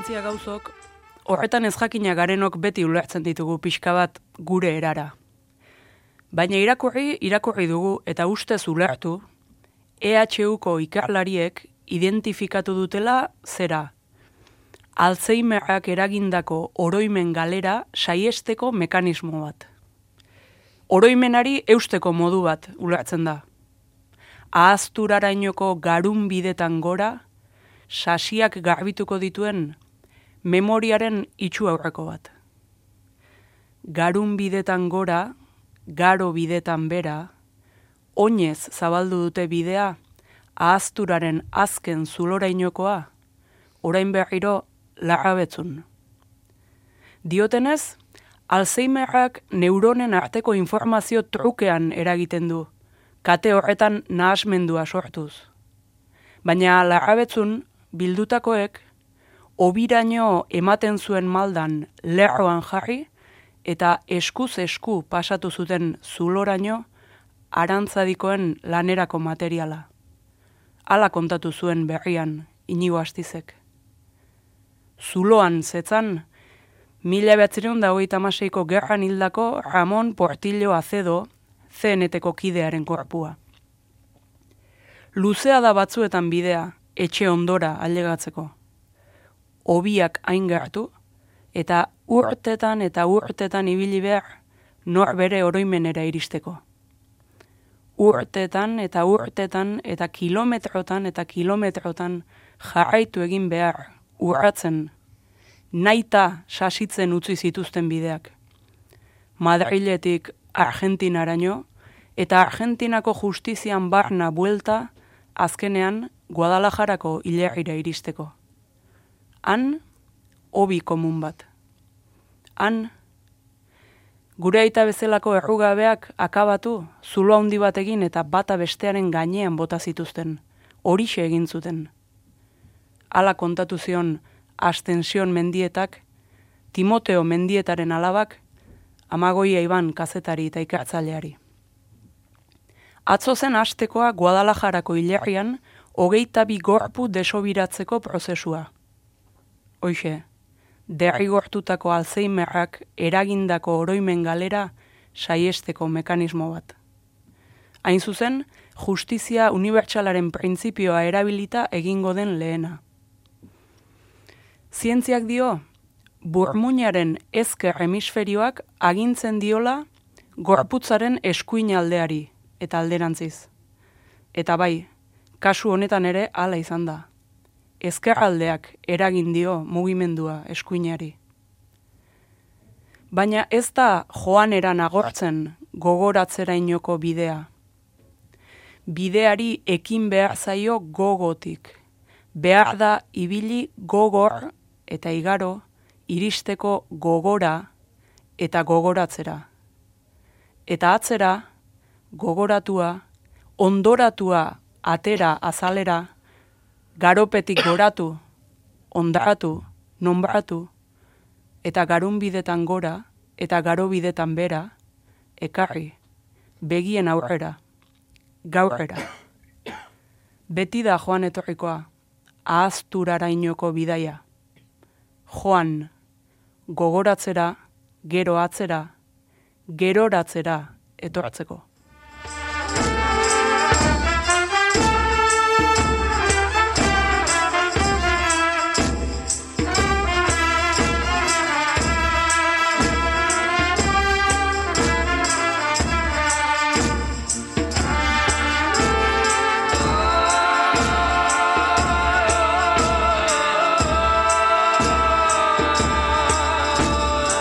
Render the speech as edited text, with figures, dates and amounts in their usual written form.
zientzia gauzok, horretan ez jakina garenok beti ulertzen ditugu pixka bat gure erara. Baina irakurri dugu eta ustez ulertu, EHUko ikerlariek identifikatu dutela zera. Alzheimerrak eragindako oroimen galera saiesteko mekanismo bat. Oroimenari eusteko modu bat ulertzen da. Ahazturarainoko garun bidetan gora, sasiak garbituko dituen memoriaren itxu aurreko bat. Garun bidetan gora, garo bidetan bera, oinez zabaldu dute bidea, ahazturaren azken zulorainokoa, orain berriro larrabetzun. Diotenez, Alzheimerrak neuronen arteko informazio trukean eragiten du, kate horretan nahasmendua sortuz. Baina larrabetzun bildutakoek, obiraino ematen zuen maldan lerroan jarri, eta eskuz esku pasatu zuten zuloraino arantzadikoen lanerako materiala. Hala kontatu zuen berrian Inigo Astizek. Zuloan zetzan, 1926ko gerran hildako Ramon Portillo Acedo CNT-ko kidearen korpua. Luzea da batzuetan bidea, etxe ondora ailegatzeko. Obiak hain gertu, eta urtetan ibili behar nor bere oroimenera iristeko. Urtetan eta kilometrotan jarraitu egin behar, urratzen, naita sasitzen utzi zituzten bideak. Madriletik Argentinaraino, eta Argentinako justizian barna buelta, azkenean Guadalajarako hilerrira iristeko. Han, hobi komun bat. Han, gure aita bezalako errugabeak akabatu, zulo handi bat egin eta bata bestearen gainean bota zituzten, horixe egin zuten. Hala kontatu zion Astension Mendietak, Timoteo Mendietaren alabak, Amagoia Iban kazetari eta ikertzaileari. Atzo zen hastekoa Guadalajarako hilerrian 22 gorpu desobiratzeko prozesua. Hoixe, derrigortutako Alzheimerrak eragindako oroimen galera saiesteko mekanismo bat. Hain zuzen, justizia unibertsalaren printzipioa erabilita egingo den lehena. Zientziak dio, burmuinaren ezker hemisferioak agintzen diola gorputzaren eskuin aldeari eta alderantziz. Eta bai, kasu honetan ere hala izan da. Ezkerraldeak eragin dio mugimendua eskuinari. Baina ez da joaneran agortzen gogoratzerainoko bidea. Bideari ekin behar zaio gogotik. Behar da ibili gogor eta igaro iristeko gogora eta gogoratzera. Eta atzera, gogoratua, ondoratua atera azalera, garopetik goratu, ondaratu, nombratu, eta garun bidetan gora, eta garo bidetan bera, ekarri, begien aurrera, gaurrera. Beti da joan etorrikoa, ahazturarainoko bidaia. Joan, gogoratzera, gero atzera, geroratzera etortzeko.